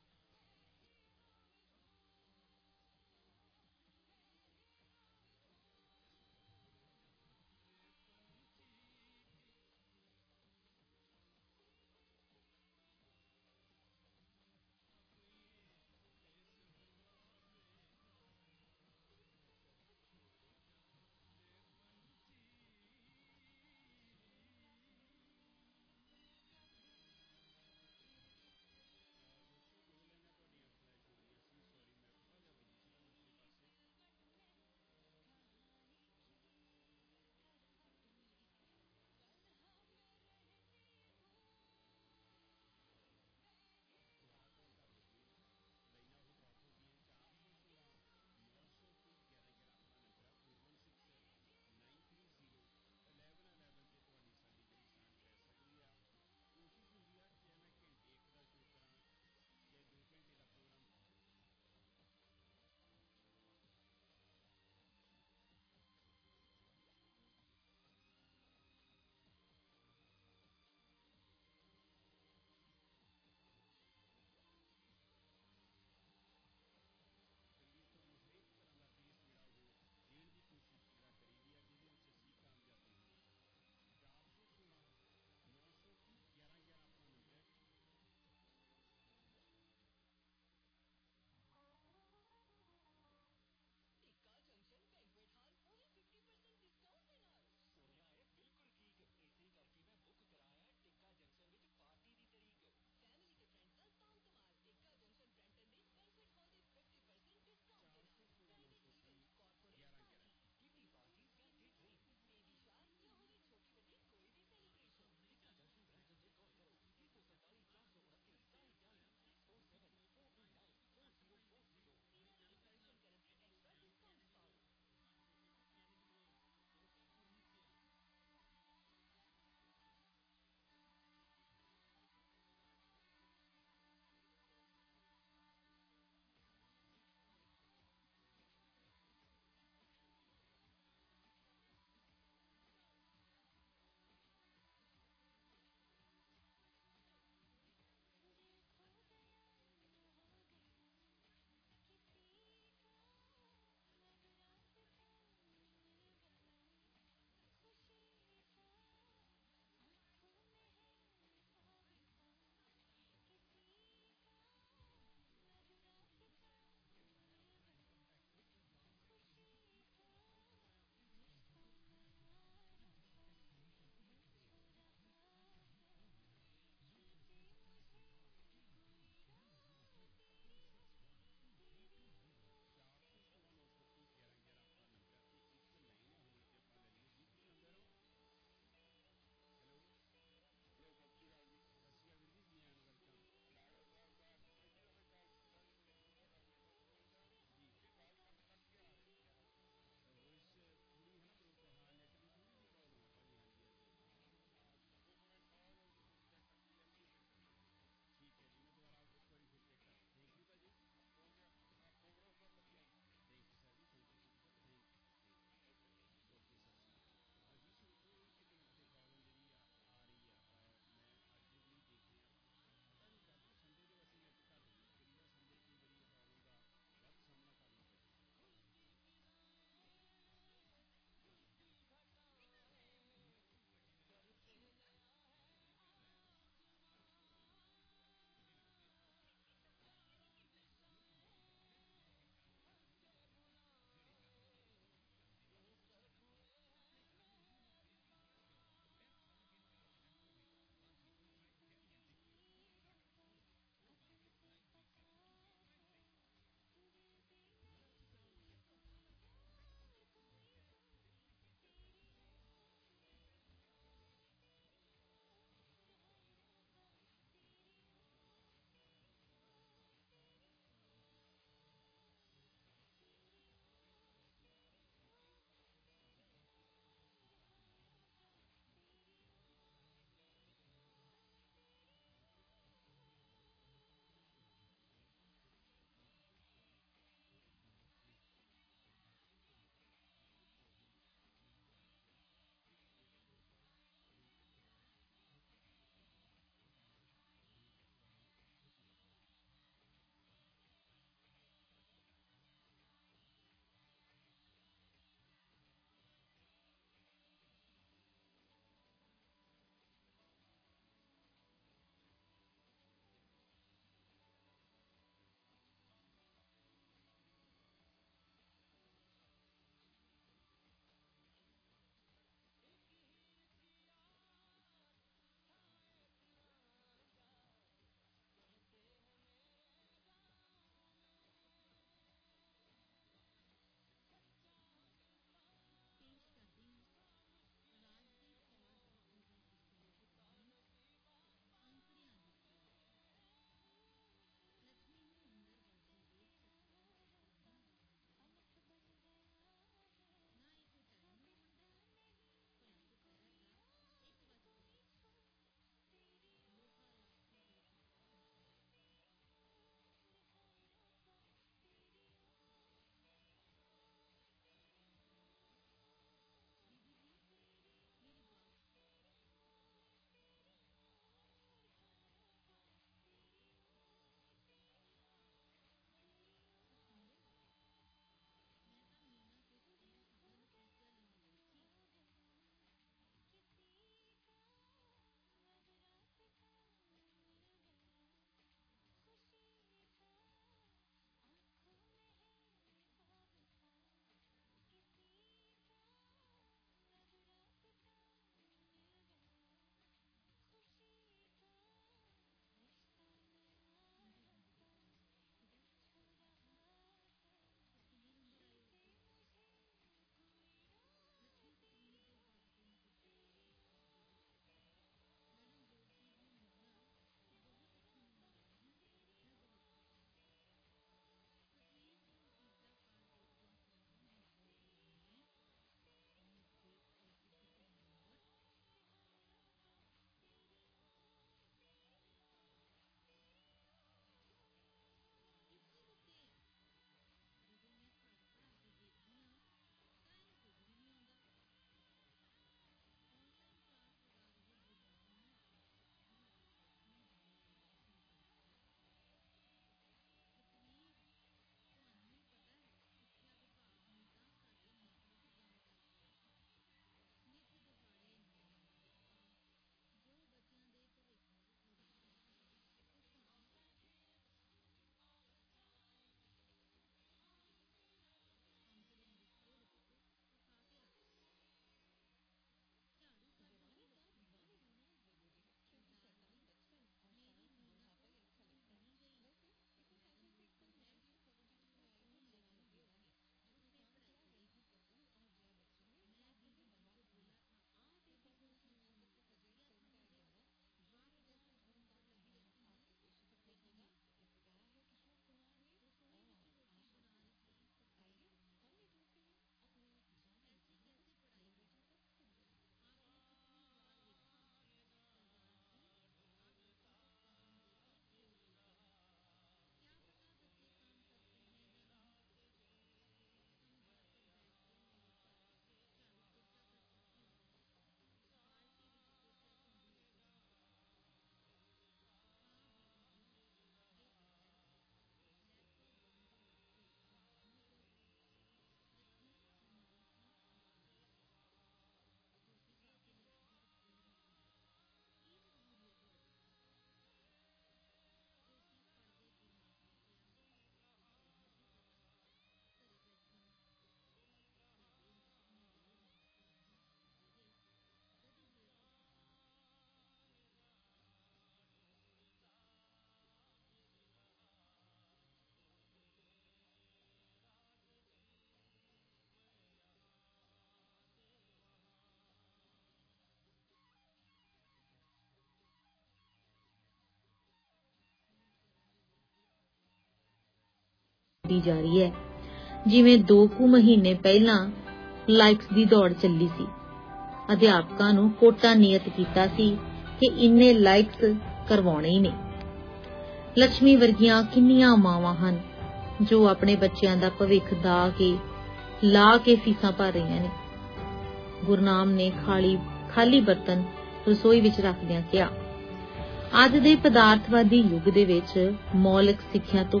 ਦੀ ਜਾ ਰਹੀ ਹੈ। ਜਿਵੇਂ ਦੋ ਕੁ ਮਹੀਨੇ ਪਹਿਲਾਂ ਲਾਈਕਸ ਦੀ ਦੌੜ ਚੱਲੀ ਸੀ। ਅਧਿਆਪਕਾਂ ਨੂੰ ਕੋਟਾ ਨਿਯਤ ਕੀਤਾ ਸੀ ਕਿ ਇੰਨੇ ਲਾਈਕਸ ਕਰਵਾਉਣੇ ਹੀ ਨੇ। ਲక్ష్ਮੀ ਵਰਗੀਆਂ ਕਿੰਨੀਆਂ ਮਾਵਾਂ ਹਨ ਜੋ ਆਪਣੇ ਬੱਚਿਆਂ ਦਾ ਭਵਿੱਖ ਦਾ ਕੇ ਲਾ ਕੇ ਫੀਸਾਂ ਭਰ ਰਹੀਆਂ ਨੇ। ਗੁਰਨਾਮ ਨੇ ਖਾਲੀ ਖਾਲੀ ਬਰਤਨ ਰਸੋਈ ਵਿੱਚ ਰੱਖਦਿਆਂ ਕਿਹਾ, ਅੱਜ ਦੇ ਪਦਾਰਥਵਾਦੀ ਯੁੱਗ ਦੇ ਵਿੱਚ ਮੌਲਿਕ ਸਿੱਖਿਆ ਤੋਂ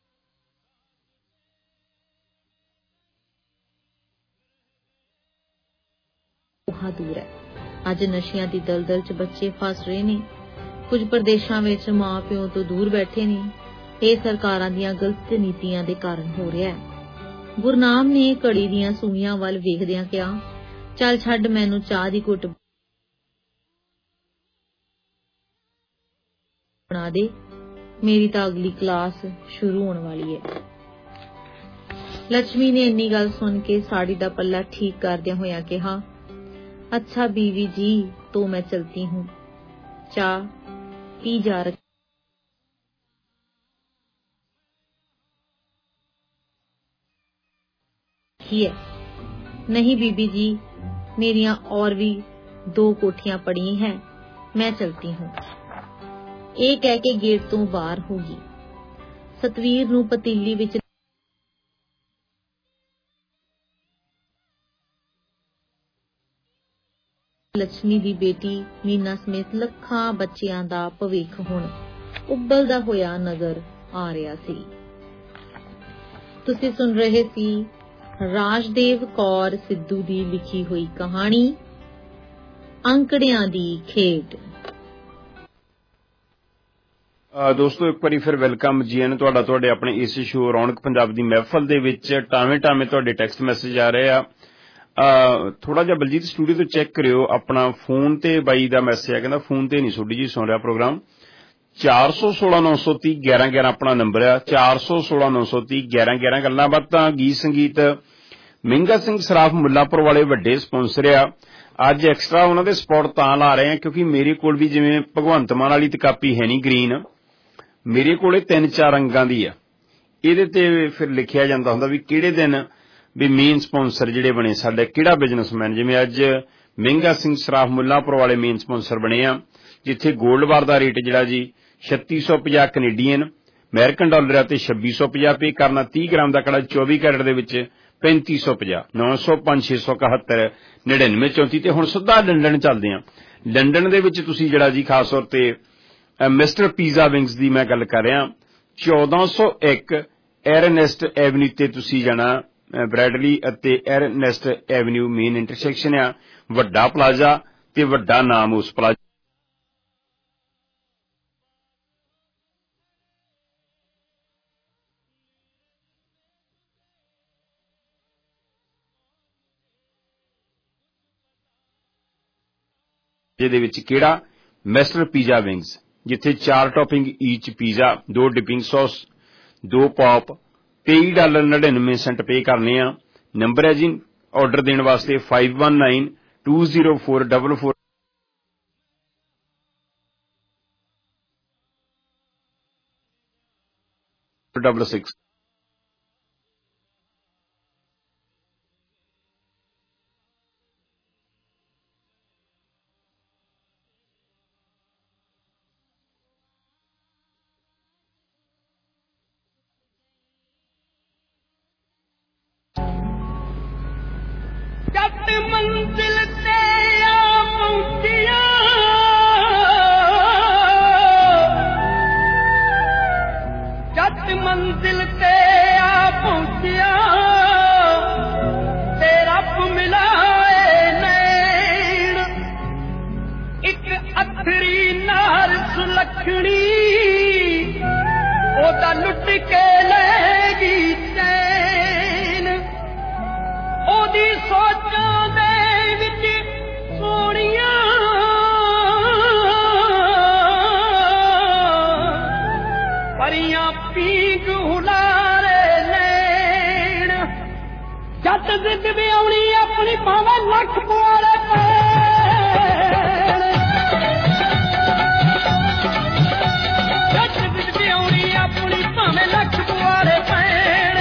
ਬਹੁਤ ਦੂਰ ਹੈ। ਅੱਜ ਨਸ਼ਿਆਂ ਦੀ ਦਲਦਲ 'ਚ ਬੱਚੇ ਫਸ ਰਹੇ ਨੇ। ਕੁਝ ਪ੍ਰਦੇਸ਼ਾਂ ਵਿੱਚ ਮਾਂ ਪਿਓ ਤੋਂ ਦੂਰ ਬੈਠੇ ਨੇ। ਇਹ ਸਰਕਾਰਾਂ ਦੀਆਂ ਗਲਤ ਨੀਤੀਆਂ ਦੇ ਕਾਰਨ ਹੋ ਰਿਹਾ ਹੈ। ਗੁਰਨਾਮ ਨੇ ਘੜੀ ਦੀਆਂ ਸੂਈਆਂ ਵੱਲ ਵੇਖਦਿਆਂ ਕਿਹਾ, ਚੱਲ ਛੱਡ, ਮੈਨੂੰ ਚਾਹ ਦੀ ਘੁੱਟ ਬਣਾ ਦੇ, ਮੇਰੀ ਤਾਂ ਅਗਲੀ ਕਲਾਸ ਸ਼ੁਰੂ ਹੋਣ ਵਾਲੀ ਹੈ। ਲక్ష్ਮੀ ਨੇ ਇੰਨੀ ਗੱਲ ਸੁਣ ਕੇ ਸਾੜੀ ਦਾ ਪੱਲਾ ਠੀਕ ਕਰਦਿਆਂ ਹੋਇਆਂ ਕਿਹਾ, अच्छा बीवी जी, तो मैं चलती हूँ, चाय पी जा रखी है। नहीं बीबी जी, मेरिया और भी दो कोठियां पड़ी हैं, मैं चलती हूँ। ये कह के गेट तो बाहर होगी। सतवीर नूं पतीली विच लक्ष्मी दी बेटी मीना समेत ਲੱਖਾਂ ਬੱਚਿਆਂ ਦਾ ਭਵਿੱਖ ਹੁਣ ਉੱਬਲਦਾ ਹੋਇਆ ਨਜ਼ਰ ਆ ਰਿਹਾ ਸੀ। ਤੁਸੀਂ ਸੁਣ ਰਹੇ ਸੀ ਰਾਜਦੇਵ ਕੌਰ ਸਿੱਧੂ ਦੀ ਲਿਖੀ ਹੋਈ ਕਹਾਣੀ ਅੰਕੜਿਆਂ ਦੀ ਖੇਡ। ਦੋਸਤੋ, ਇੱਕ ਵਾਰੀ ਫਿਰ ਵੈਲਕਮ ਜੀ ਐਨ ਤੁਹਾਡਾ ਤੁਹਾਡੇ ਆਪਣੇ ਇਸ ਸ਼ੋਅ ਰੌਣਕ ਪੰਜਾਬ ਦੀ ਮਹਿਫਲ ਦੇ ਵਿੱਚ। ਟਾਵੇਂ ਟਾਵੇਂ ਤੁਹਾਡੇ ਟੈਕਸਟ ਮੈਸੇਜ ਆ ਰਹੇ ਆ। ਥੋੜਾ ਜਿਹਾ ਬਲਜੀਤ ਸਟੂਡੀਓ ਤੋਂ ਚੈੱਕ ਕਰਿਓ ਆਪਣਾ ਫੋਨ ਤੇ ਬਾਈ ਦਾ ਮੈਸੇਜ ਆ, ਕਹਿੰਦਾ ਫੋਨ ਤੇ ਨਹੀਂ ਸੋਡੀ ਜੀ ਸੁਣ ਰਿਹਾ ਪ੍ਰੋਗਰਾਮ। ਚਾਰ ਸੌ ਸੋਲਾਂ ਨੌ ਸੌ ਤੀਹ ਗਿਆਰਾਂ ਗਿਆਰਾਂ ਆਪਣਾ ਨੰਬਰ ਆ। ਚਾਰ ਸੌ ਸੋਲਾਂ ਨੌ ਸੌ ਤੀਹ ਗਿਆਰਾਂ ਗਿਆਰਾਂ। ਗੱਲਾਂ ਬਾਤਾਂ ਗੀਤ ਸੰਗੀਤ ਮਹਿੰਗਾ ਸਿੰਘ ਸਰਾਫ ਮੁੱਲਾਂਪੁਰ ਵਾਲੇ ਵੱਡੇ ਸਪਾਂਸਰ ਆ। ਅੱਜ ਐਕਸਟਰਾ ਉਹਨਾਂ ਦੇ ਸਪੋਟ ਤਾਂ ਲਾ ਰਹੇ ਆ ਕਿਉਂਕਿ ਮੇਰੇ ਕੋਲ ਵੀ ਜਿਵੇਂ ਭਗਵੰਤ ਮਾਨ ਵਾਲੀ ਤੇ ਕਾਪੀ ਹੈ ਨਹੀਂ ਗ੍ਰੀਨ, ਮੇਰੇ ਕੋਲੇ ਤਿੰਨ ਚਾਰ ਰੰਗਾਂ ਦੀ ਆ। ਇਹਦੇ ਤੇ ਫਿਰ ਲਿਖਿਆ ਜਾਂਦਾ ਹੁੰਦਾ ਵੀ ਕਿਹੜੇ ਦਿਨ ਵੀ ਮੇਨ ਸਪਾਂਸਰ ਜਿਹੜੇ ਬਣੇ ਸਾਡੇ, ਕਿਹੜਾ ਬਿਜ਼ਨਸਮੈਨ। ਜਿਵੇਂ ਅੱਜ ਮਹਿੰਗਾ ਸਿੰਘ ਸਰਾਫ ਮੁੱਲਾਂਪੁਰ ਵਾਲੇ ਮੇਨ ਸਪਾਂਸਰ ਬਣੇ ਆ, ਜਿੱਥੇ ਗੋਲਡ ਬਾਰ ਦਾ ਰੇਟ ਜਿਹੜਾ ਜੀ ਛੱਤੀ ਸੌ ਪੰਜਾਹ ਕੈਨੇਡੀਅਨ ਅਮਰੀਕਨ ਡਾਲਰ ਆ ਤੇ ਛੱਬੀ ਸੌ ਪੰਜਾਹ ਪੇ ਕਰਨਾ। ਤੀਹ ਗ੍ਰਾਮ ਦਾ ਕੜਾ ਚੌਵੀ ਕੈਰਟ ਦੇ ਵਿੱਚ ਪੈਂਤੀ ਸੌ ਪੰਜਾਹ, ਨੌ ਸੌ ਪੰਜ ਛੇ ਸੌ ਇਕਹੱਤਰ ਨੜਿਨਵੇਂ ਚੌਂਤੀ। ਤੇ ਹੁਣ ਸਿੱਧਾ ਲੰਡਨ ਚੱਲਦੇ ਆ। ਲੰਡਨ ਦੇ ਵਿੱਚ ਤੁਸੀਂ ਜਿਹੜਾ ਜੀ ਖਾਸ ਤੌਰ ਤੇ ਮਿਸਟਰ ਪੀਜ਼ਾ ਵਿੰਗਸ ਦੀ ਮੈਂ ਗੱਲ ਕਰ ਰਿਹਾ। ਚੌਦਾਂ ਸੌ ਇੱਕ ਐਰਨੈਸਟ ਐਵਨਿਊ ਤੇ ਤੁਸੀਂ ਜਾਣਾ। ਬ੍ਰੈਡਲੀ ਅਤੇ ਐਰਨੈਸਟ ਐਵਨਿਊ ਮੇਨ ਇੰਟਰਸੈਕਸ਼ਨ ਆ। ਵੱਡਾ ਪਲਾਜ਼ਾ ਤੇ ਵੱਡਾ ਨਾਮ ਉਸ ਪਲਾਜ਼ਾ ਜਿਹਦੇ ਵਿੱਚ ਕਿਹੜਾ ਮਿਸਟਰ ਪੀਜ਼ਾ ਵਿੰਗਸ, ਜਿੱਥੇ ਚਾਰ ਟੌਪਿੰਗ ਈਚ ਪੀਜ਼ਾ, ਦੋ ਡਿਪਿੰਗ ਸੌਸ, ਦੋ ਪੌਪ, ਤੇਈ ਡਾਲਰ ਨੜਿਨਵੇਂ ਸੈਂਟ ਪੇ ਕਰਨੇ ਆ। ਨੰਬਰ ਹੈ ਜੀ ਆਰਡਰ ਦੇਣ ਵਾਸਤੇ five one nine two zero four double four double six. मंजिल ते आ पहुंचिया, जट मंजिल ते आ पहुंचिया, ते रब मिलाए नैन, एक अथरी नार सुलखनी, ओदा लुट के लेगी चैन, ओदी सोचा जट जिद भी आनी अपनी भावे लख पुआरे पैण, जट जिद भी आनी अपनी भावे लख पुआरे पैण,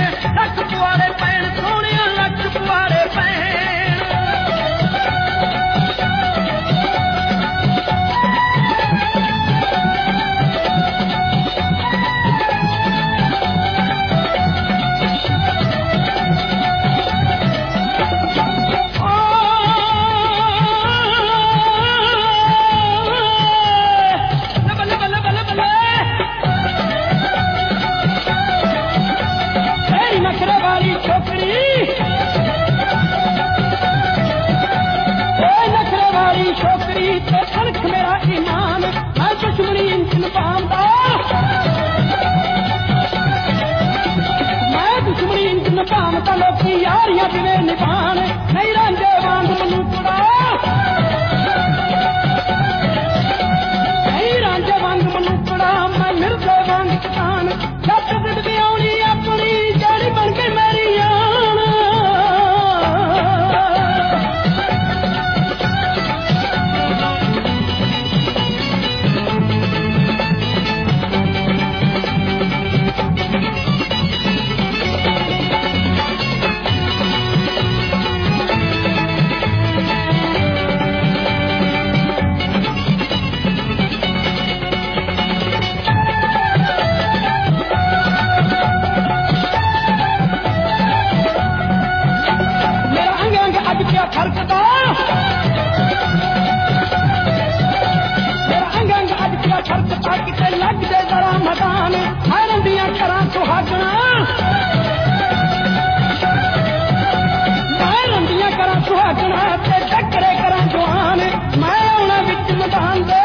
ਜਿਵੇਂ ਨਿਭਾਣ ਨਹੀਂ ਰਾਂਝੇ ਵਾਂਗ ਮਨੂਕੜਾ ਨਹੀਂ ਰਾਂਝੇ ਵਾਂਗ ਮਨੂਕੜਾ ਮੈਂ ਮਿਰਜ਼ੇ ਵਾਂਗ ਕਿਸਾਨ ਜੱਟ ਦਿਲ ਆਉਣੀ ਆਪਣੀ ਜਾਣੀ ਬਣ ਕੇ ਮੇਰੀ ਜਾਨ ਖਰਕਦਾ ਮੇਰਾ ਅੰਗ ਅੰਗ ਅੱਜ ਪਿਆ ਖਰਕਦਾ ਕਿਤੇ ਲੱਗ ਜੇ ਜ਼ਰਾ ਮਦਾਨ ਹਰਨ ਦੀਆਂ ਕਰਾਂ ਸੁਹਾਗਣਾ ਹਰਨ ਦੀਆਂ ਕਰਾਂ ਸੁਹਾਗਣਾ ਤੇ ਟੱਕਰੇ ਕਰਾਂ ਜਵਾਨ ਮੈਂ ਆਉਣਾ ਵਿੱਚ ਮੈਦਾਨ ਦੇ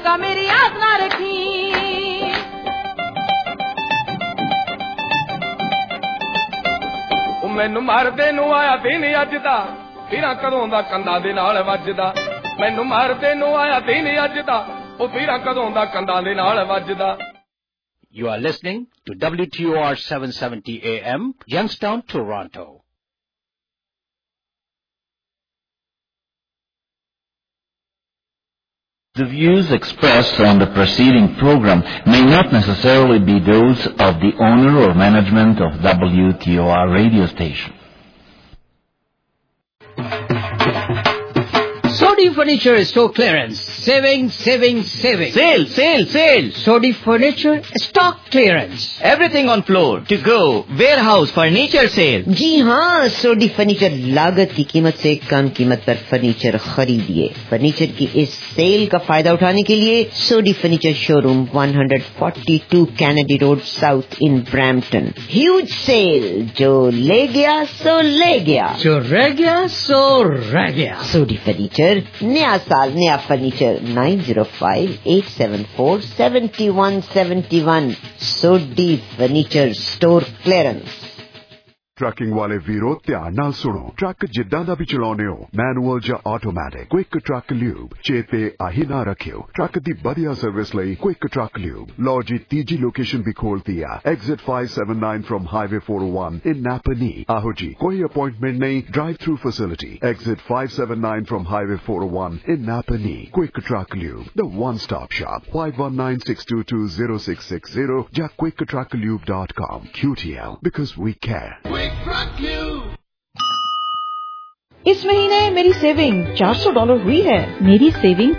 पक्का मेरी आस ना रखी। मैनू मारदे नू आया दिन अज दा फिर कदों दा कंधा दे नाल वजदा। मैनू मारदे नू आया दिन अज दा ओ फिर कदों दा कंधा दे नाल वजदा। You are listening to W T O R seven seventy A M, Youngstown, Toronto. The views expressed on the preceding program may not necessarily be those of the owner or management of W T O R radio station. Sodi Furniture Stock Clearance. Saving, saving, saving. Sale, sale, sale. Sodi Furniture Stock Clearance. Everything on floor, to go, warehouse, furniture sale. जी हाँ, सोडी furniture लागत की कीमत से कम कीमत पर furniture खरीदिए। Furniture की इस सेल का फायदा उठाने के लिए Sodhi furniture showroom one forty-two Kennedy road south in Brampton. Huge sale, जो ले गया सो ले गया, जो रह गया सो रह गया। सोडी फर्नीचर, नया साल नया furniture. nine zero five eight seven four seven one seven one Sodhi furniture store clearance. Trucking वाले वीरो ध्यान नाल सुनो। ट्रक जिद्दां दा भी चलाउने हो, मैनुअल ਜਾਂ ਆਟੋਮੈਟਿਕ, क्विक ट्रक ल्यूब चेते आही ना रखियो। ट्रक दी बढ़िया सर्विस ਲਈ क्विक ट्रक ल्यूब। लो जी तीजी लोकेशन भी खोलती है, exit five seventy-nine from highway four oh one in Napanee. आहो जी, कोई अपॉइंटमेंट नहीं, drive through facility. Exit five seventy-nine from highway four oh one in Napanee. Quick truck lube, the one stop shop. five one nine six two two zero six six zero ਜਾਂ quick truck lube dot com। Q T L, because we care. इस महीने मेरी saving चार सौ dollar हुई है। मेरी saving